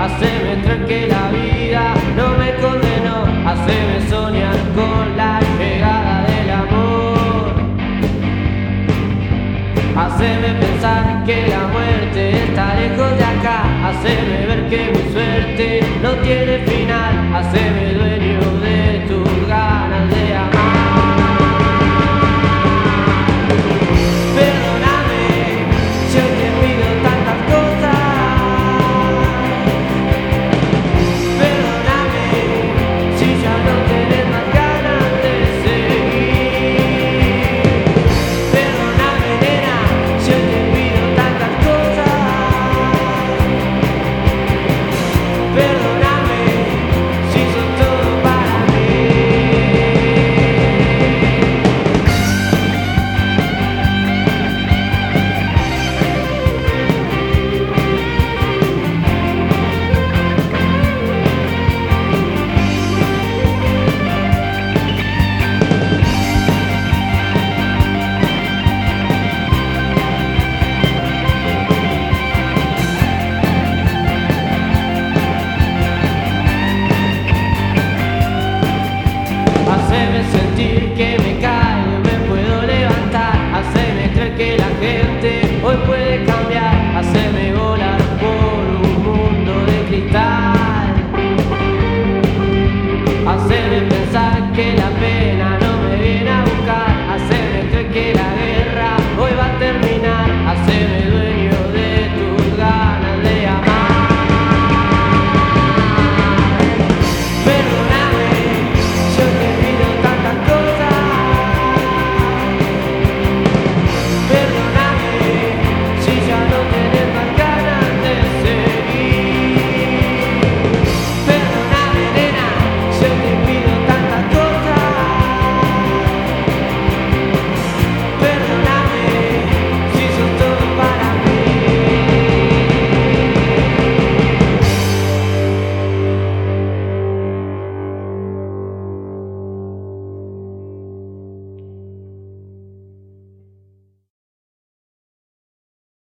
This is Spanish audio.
haceme creer que la vida no me condenó, haceme soñar con la llegada del amor, haceme pensar que la muerte está lejos de acá, haceme ver que mi suerte no tiene final, haceme